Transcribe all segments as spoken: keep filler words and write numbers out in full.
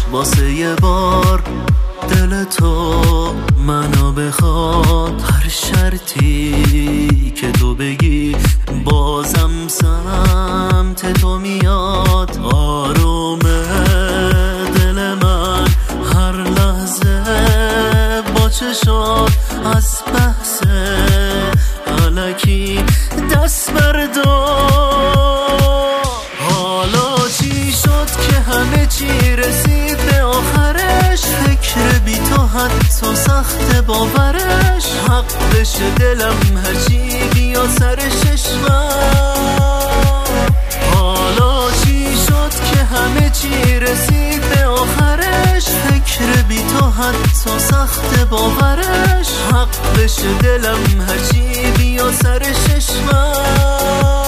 واسه یه بار دل تو منو بخواد، هر شرطی که تو بگی بازم سمت تو میاد. آروم دل من هر لحظه با چشات از بحث الکی دست بردار. حالا چی شد که همه چی رسید به آخرش؟ فکر بی تو حتی سخت باورش. حق بشه دلم هرچی بیا سر چشمم. حالا چی شد که همه چی رسید به آخرش؟ فکر بی تو حتی سخت باورش. حق بشه دلم هرچی بیا سر چشمم.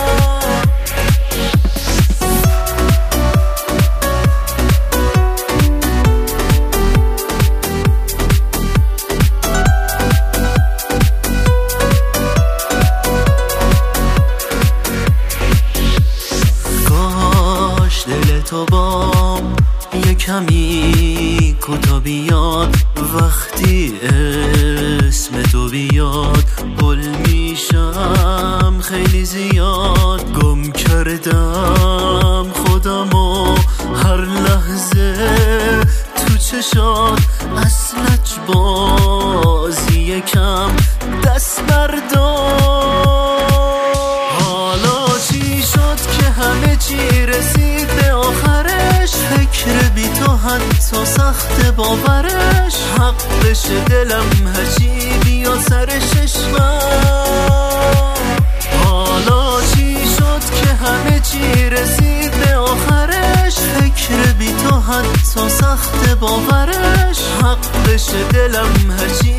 دل تو بام یه کمی کوتا بیاد، وقتی اسم تو بیاد گل میشم خیلی زیاد. گم کردم خودمو هر لحظه تو چشات، از لجبازی کم دست بردار. حالا چی شد که همه چی رسید به آخرش؟ فکر بی تو حتی سخت باورش. حق بشه دلم هرچی بیا سر چشمم. حالا چی شد که همه چی رسید به آخرش؟ فکر بی تو حتی سخت باورش. حق بشه دلم هرچی